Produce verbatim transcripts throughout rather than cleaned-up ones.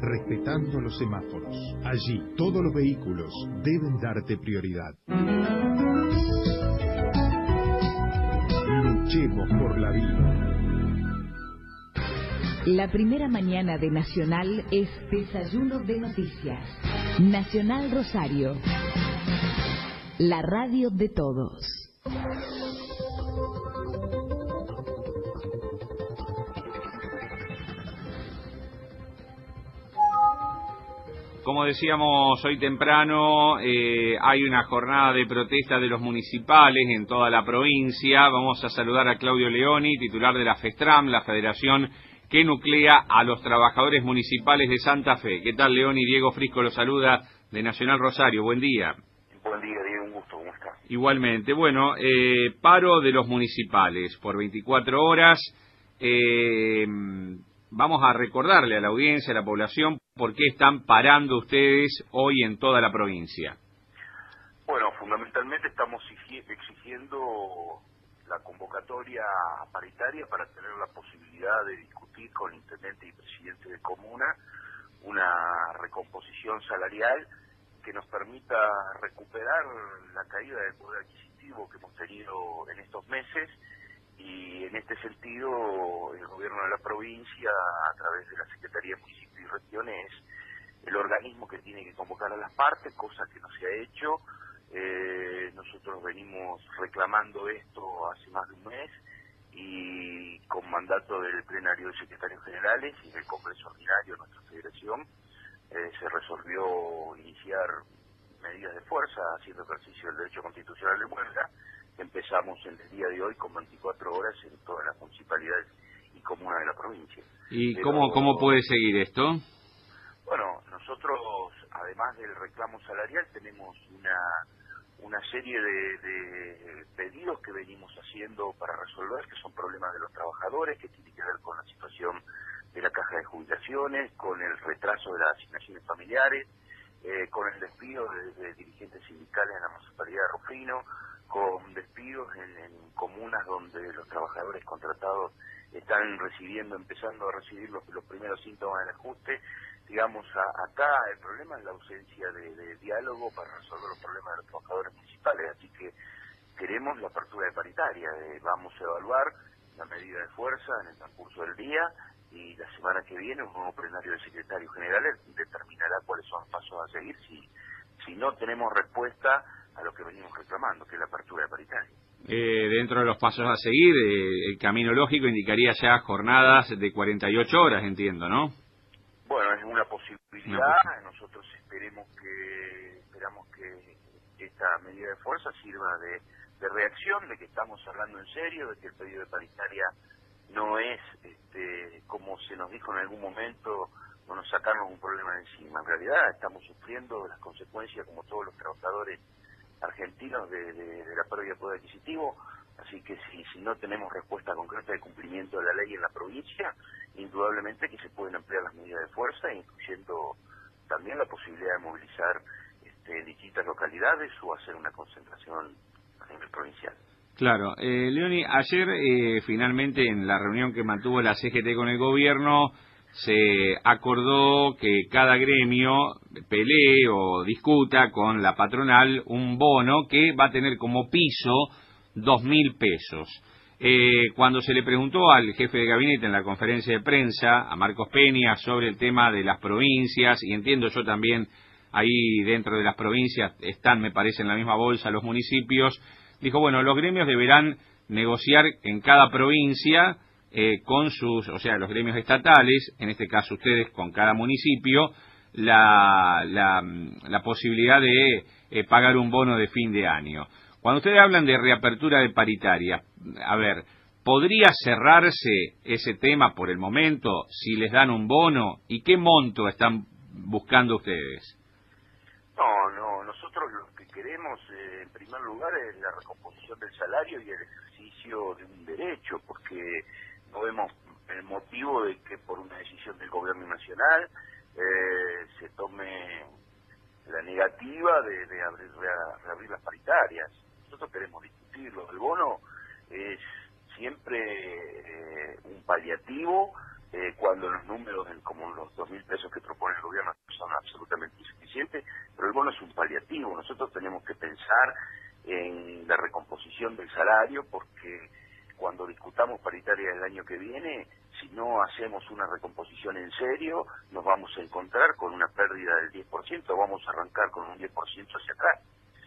respetando los semáforos. Allí, todos los vehículos deben darte prioridad. Luchemos por la vida. La primera mañana de Nacional es Desayuno de Noticias. Nacional Rosario. La radio de todos. Como decíamos hoy temprano, eh, hay una jornada de protesta de los municipales en toda la provincia. Vamos a saludar a Claudio Leoni, titular de la FESTRAM, la federación que nuclea a los trabajadores municipales de Santa Fe. ¿Qué tal, Leoni? Diego Frisco lo saluda de Nacional Rosario. Buen día. Buen día, Diego. Un gusto. ¿Cómo está? Igualmente. Bueno, eh, paro de los municipales por veinticuatro horas. Eh, vamos a recordarle a la audiencia, a la población, por qué están parando ustedes hoy en toda la provincia. Bueno, fundamentalmente estamos exigiendo la convocatoria paritaria para tener la posibilidad de discutir con el intendente y presidente de comuna una recomposición salarial que nos permita recuperar la caída del poder adquisitivo que hemos tenido en estos meses, y en este sentido el gobierno de la provincia, a través de la Secretaría de Municipios y Regiones, es el organismo que tiene que convocar a las partes, cosa que no se ha hecho. Eh, nosotros venimos reclamando esto hace más de un mes, y con mandato del plenario de secretarios generales y del Congreso Ordinario de nuestra federación, eh, se resolvió iniciar medidas de fuerza haciendo ejercicio del derecho constitucional de huelga. Empezamos en el día de hoy con veinticuatro horas en todas las municipalidades y comunas de la provincia. ¿Y Pero, cómo, cómo puede seguir esto? Bueno, nosotros, además del reclamo salarial, tenemos una una serie de, de pedidos que venimos haciendo para resolver, que son problemas de los trabajadores, que tienen que ver con la situación de la caja de jubilaciones, con el retraso de las asignaciones familiares, eh, con el despido de, de dirigentes sindicales en la municipalidad de Rufino, con despidos en, en comunas donde los trabajadores contratados están recibiendo, empezando a recibir los, los primeros síntomas del ajuste. Digamos, a, acá el problema es la ausencia de, de diálogo para resolver los problemas de los trabajadores municipales, así que queremos la apertura de paritaria. Eh, vamos a evaluar la medida de fuerza en el transcurso del día, y la semana que viene un nuevo plenario de secretarios generales determinará cuáles son los pasos a seguir si, si no tenemos respuesta a lo que venimos reclamando, que es la apertura de paritaria. Eh, dentro de los pasos a seguir, eh, el camino lógico indicaría ya jornadas de cuarenta y ocho horas, entiendo, ¿no? Bueno, es una posibilidad. Una posibilidad. Nosotros esperemos que esperamos que esta medida de fuerza sirva de, de reacción, de que estamos hablando en serio, de que el pedido de paritaria no es, este, como se nos dijo en algún momento, no nos sacarnos un problema de encima. En realidad estamos sufriendo las consecuencias, como todos los trabajadores argentinos, de, de, de la pérdida de poder adquisitivo. Así que si, si no tenemos respuesta concreta de cumplimiento de la ley en la provincia, indudablemente que se pueden emplear las medidas de fuerza, incluyendo también la posibilidad de movilizar este, distintas localidades o hacer una concentración a nivel provincial. Claro. Eh, Leoni, ayer eh, finalmente en la reunión que mantuvo la C G T con el gobierno se acordó que cada gremio pelee o discuta con la patronal un bono que va a tener como piso dos mil pesos. Eh, cuando se le preguntó al jefe de gabinete en la conferencia de prensa, a Marcos Peña, sobre el tema de las provincias, y entiendo yo también ahí dentro de las provincias están, me parece, en la misma bolsa los municipios, dijo, bueno, los gremios deberán negociar en cada provincia eh, con sus, o sea, los gremios estatales, en este caso ustedes con cada municipio, la, la, la posibilidad de eh, pagar un bono de fin de año. Cuando ustedes hablan de reapertura de paritaria, a ver, ¿podría cerrarse ese tema por el momento si les dan un bono? ¿Y qué monto están buscando ustedes? No, no, nosotros lo que queremos eh, en primer lugar es la recomposición del salario y el ejercicio de un derecho, porque no vemos el motivo de que por una decisión del gobierno nacional eh, se tome la negativa de, de abrir, de reabrir las paritarias. Nosotros queremos discutirlo. El bono es siempre eh, un paliativo eh, cuando los números, en, como los dos mil pesos que propone el gobierno, son absolutamente insuficientes, pero el bono es un paliativo. Nosotros tenemos que pensar en la recomposición del salario, porque cuando discutamos paritaria el año que viene, si no hacemos una recomposición en serio, nos vamos a encontrar con una pérdida del diez por ciento, vamos a arrancar con un diez por ciento hacia atrás.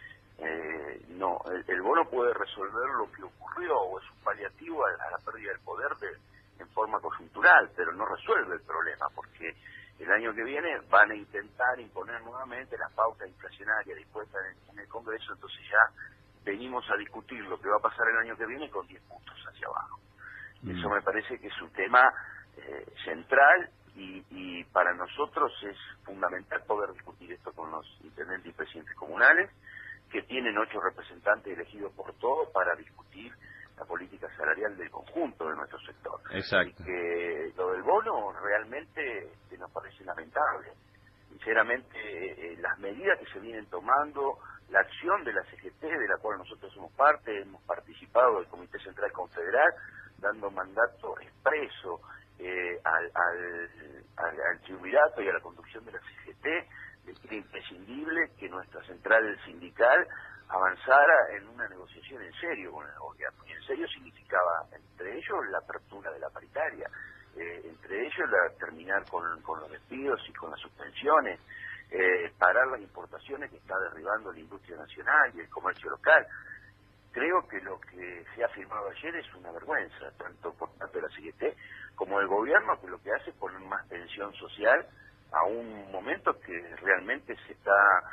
Eh, no, el, el bono puede resolver lo que ocurrió, o es un paliativo a, a la pérdida del poder de, en forma coyuntural, pero no resuelve el problema, porque el año que viene van a intentar imponer nuevamente la pauta inflacionaria dispuesta en el, en el Congreso, entonces ya venimos a discutir lo que va a pasar el año que viene con diez puntos hacia abajo. Mm. Eso me parece que es un tema eh, central y, y para nosotros es fundamental poder discutir esto con los intendentes y presidentes comunales, que tienen ocho representantes elegidos por todos para discutir la política salarial del conjunto de nuestro sector. Exacto. Y que lo del bono realmente eh, nos parece lamentable. Sinceramente, eh, las medidas que se vienen tomando, la acción de la C G T, de la cual nosotros somos parte, hemos participado del Comité Central Confederal, dando mandato expreso eh, al, al, al, al triunvirato y a la conducción de la C G T, de que era imprescindible que nuestra central sindical avanzara en una negociación en serio con el gobierno. Y en serio significaba, entre ellos, la apertura de la paritaria, eh, entre ellos la, terminar con, con los despidos y con las suspensiones, eh, parar las importaciones que está derribando la industria nacional y el comercio local. Creo que lo que se ha firmado ayer es una vergüenza, tanto por parte de la C G T como del gobierno, que lo que hace es poner más tensión social a un momento que realmente se está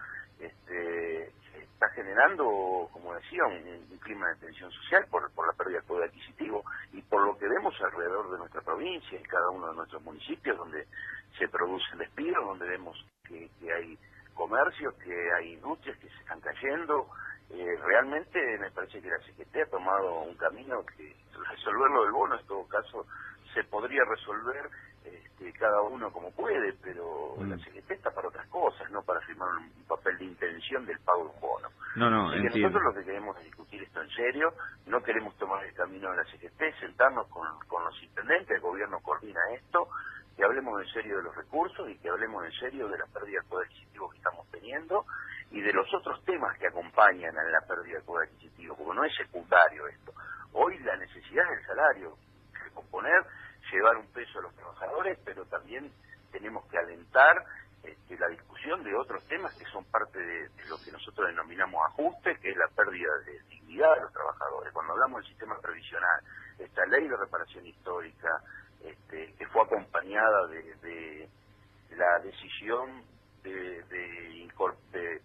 este, se está generando, como decía, un, un clima de tensión social por, por la pérdida de poder adquisitivo y por lo que vemos alrededor de nuestra provincia, en cada uno de nuestros municipios donde se producen despidos, donde vemos que, que hay comercios, que hay industrias que se están cayendo. Eh, realmente me parece que la C G T ha tomado un camino que resolverlo del bono, en todo caso, se podría resolver este, cada uno como puede, pero mm. la C G T está para otras cosas, no para firmar un, un papel de intención del pago de un bono. No, no, Así que nosotros lo que queremos es discutir esto en serio, no queremos tomar el camino de la C G T, sentarnos con, con los intendentes, el gobierno coordina esto, que hablemos en serio de los recursos y que hablemos en serio de la pérdida de poder adquisitivo que estamos teniendo y de los otros temas que acompañan a la pérdida de poder adquisitivo, porque no es secundario esto. Hoy la necesidad del salario, recomponer, llevar un peso a los trabajadores, pero también tenemos que alentar este, la discusión de otros temas que son parte de, de lo que nosotros denominamos ajuste, que es la pérdida de dignidad de los trabajadores. Cuando hablamos del sistema previsional, esta ley de reparación histórica, este, que fue acompañada de, de la decisión de, de, incor de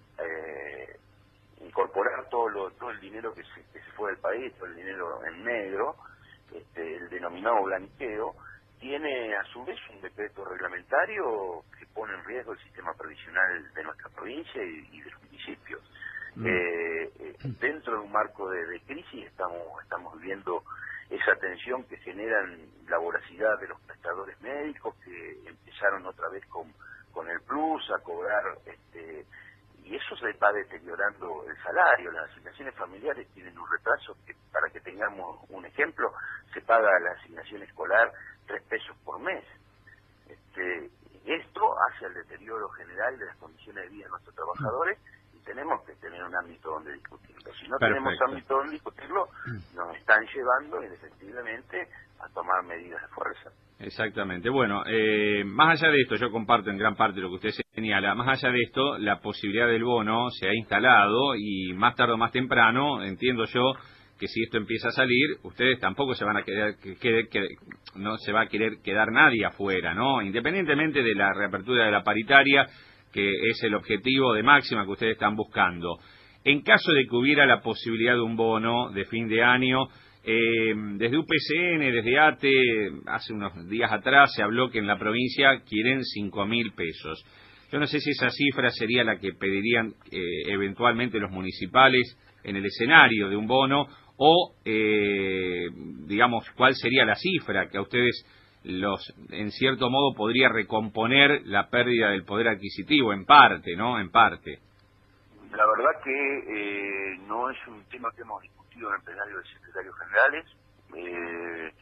eh, incorporar todo, lo, todo el dinero que se, que se fue del país, todo el dinero en negro, este, el denominado blanqueo, tiene a su vez un decreto reglamentario que pone en riesgo el sistema previsional de nuestra provincia y, y de los municipios. Mm. Eh, eh, dentro de un marco de, de crisis estamos, estamos viviendo esa tensión que generan la voracidad de los prestadores médicos que empezaron otra vez con, con el plus a cobrar, este, y eso se va deteriorando el salario. Las asignaciones familiares tienen un retraso que, para que tengamos un ejemplo, se paga la asignación escolar tres pesos por mes. Este, esto hace el deterioro general de las condiciones de vida de nuestros trabajadores y tenemos que tener un ámbito donde discutirlo. Si no Perfecto. tenemos ámbito donde discutirlo, nos están llevando indefectiblemente a tomar medidas de fuerza. Exactamente. Bueno, eh, más allá de esto, yo comparto en gran parte lo que usted señala, más allá de esto, la posibilidad del bono se ha instalado y más tarde o más temprano, entiendo yo, que si esto empieza a salir, ustedes tampoco se van a quedar, que, que, que no se va a querer quedar nadie afuera, ¿no? Independientemente de la reapertura de la paritaria, que es el objetivo de máxima que ustedes están buscando. En caso de que hubiera la posibilidad de un bono de fin de año, eh, desde U P C N, desde A T E, hace unos días atrás se habló que en la provincia quieren cinco mil pesos. Yo no sé si esa cifra sería la que pedirían eh, eventualmente los municipales en el escenario de un bono, o, eh, digamos, cuál sería la cifra que a ustedes, los en cierto modo, podría recomponer la pérdida del poder adquisitivo, en parte, ¿no? En parte. La verdad que eh, no es un tema que hemos discutido en el plenario de secretarios generales. Eh,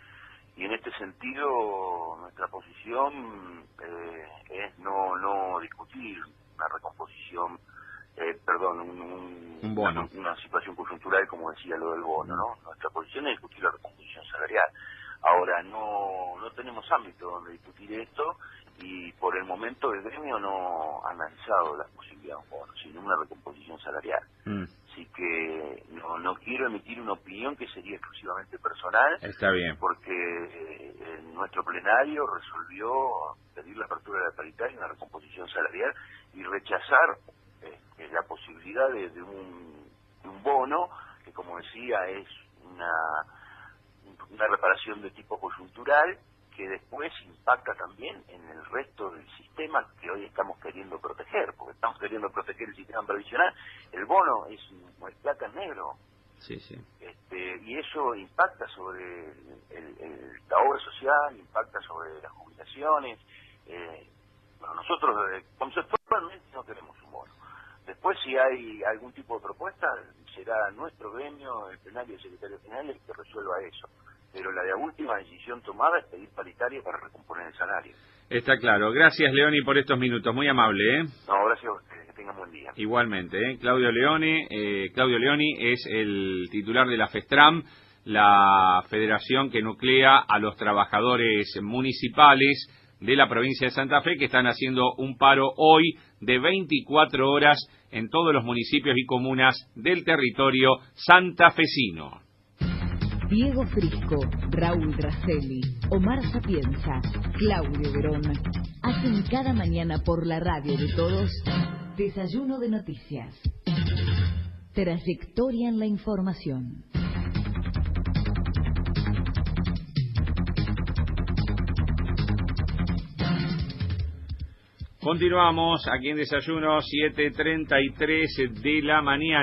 y en este sentido nuestra posición eh, es no no discutir una recomposición, eh, perdón, un, un, un bono. Una, una situación coyuntural, como decía lo del bono, ¿no? Nuestra posición es discutir la recomposición salarial. Ahora, no no tenemos ámbito donde discutir esto, y por el momento el gremio no ha analizado la posibilidad de un bono, sino una recomposición salarial. Mm. Así que no no quiero emitir una opinión que sería exclusivamente personal. Está bien. Porque eh, nuestro plenario resolvió pedir la apertura de la paritaria, una recomposición salarial, y rechazar eh, la posibilidad de, de, un, de un bono, que como decía es una, una reparación de tipo coyuntural, que después impacta también en el resto del sistema que hoy estamos queriendo proteger, porque estamos queriendo proteger el sistema previsional. El bono es, es plata en negro. Sí, sí. Este, y eso impacta sobre el, el, el, la obra social, impacta sobre las jubilaciones. Eh, bueno, nosotros eh, conceptualmente no queremos un bono. Después, si hay algún tipo de propuesta, será nuestro gremio, el plenario del secretario general, el que resuelva eso. Pero la de última decisión tomada es pedir paritaria para recomponer el salario. Está claro. Gracias, Leoni, por estos minutos. Muy amable, ¿eh? No, gracias a ustedes. Que tengan buen día. Igualmente, ¿eh? Claudio Leoni, eh, Claudio Leoni es el titular de la FESTRAM, la federación que nuclea a los trabajadores municipales de la provincia de Santa Fe, que están haciendo un paro hoy de veinticuatro horas en todos los municipios y comunas del territorio santafesino. Diego Frisco, Raúl Dracelli, Omar Sapienza, Claudio Verón hacen cada mañana por la radio de todos Desayuno de Noticias. Trayectoria en la información. Continuamos aquí en Desayuno, siete treinta y tres de la mañana.